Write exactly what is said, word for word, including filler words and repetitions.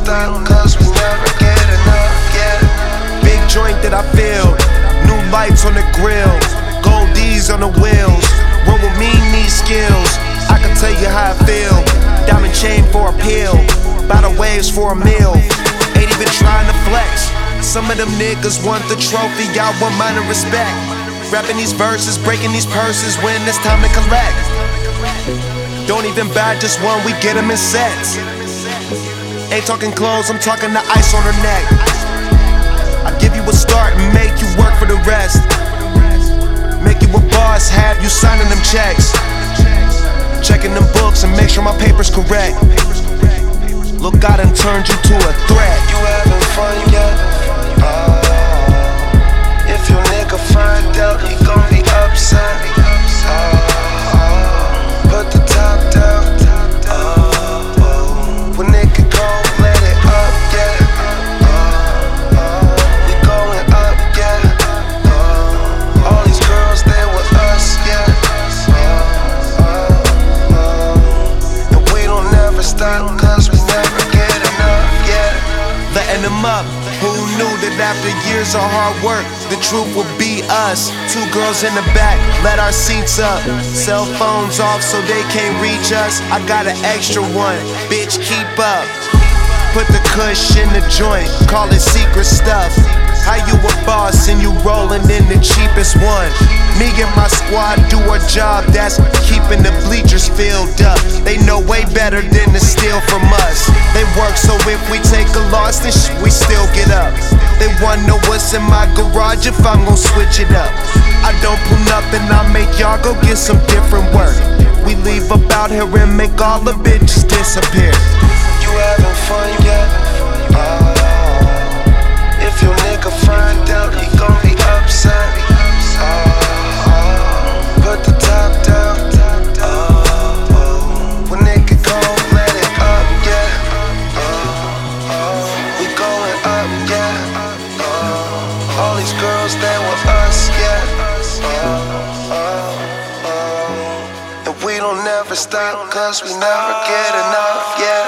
stop, cause we never get enough, yeah. Big joint that I feel, new lights on the grill, gold D's on the wheels. Roll with me, need skills, I can tell you how I feel. Diamond chain for a pill, by the waves for a meal. Ain't even trying to flex. Some of them niggas want the trophy, y'all want mine and respect. Rapping these verses, breaking these purses when it's time to collect. Don't even buy just one, we get them in sets. Ain't talking clothes, I'm talking the ice on her neck. I give you a start and make you work for the rest. Make you a boss, have you signing them checks. Checking them books and make sure my paper's correct. Look, I done turned you to a threat. You having fun yet? Uh, if your nigga find out, he gon' be upset. Uh, put the top down. Uh, when nigga gon' let it up, yeah. Uh, uh, we going up, yeah. Uh, all these girls, they with us, yeah. Uh, uh, uh, and we don't never stop, cause we never get enough, yeah. Letting them up. Who knew that after years of hard work, the truth would be us? Two girls in the back, let our seats up. Cell phones off so they can't reach us. I got an extra one, bitch, keep up. Put the kush in the joint, call it secret stuff. How you a boss and you rollin' in the cheapest one? Me and my squad do our job, that's keeping the bleachers filled up. They know way better than to steal from us. They work so if we take a loss, then sh we still get up. They wanna know what's in my garage if I'm gon' switch it up. I don't pull up and I make y'all go get some different work. We leave up out here and make all the bitches disappear. You having fun yet? Uh, if your nigga find out, he gon' be upset. Uh, uh, put the top down. Uh, uh, when nigga gon' let it up, yeah. Uh, uh, we going up, yeah. Uh, all these girls, they with us, yeah. Uh, uh, uh, and we don't never stop, cause we never get enough, yeah.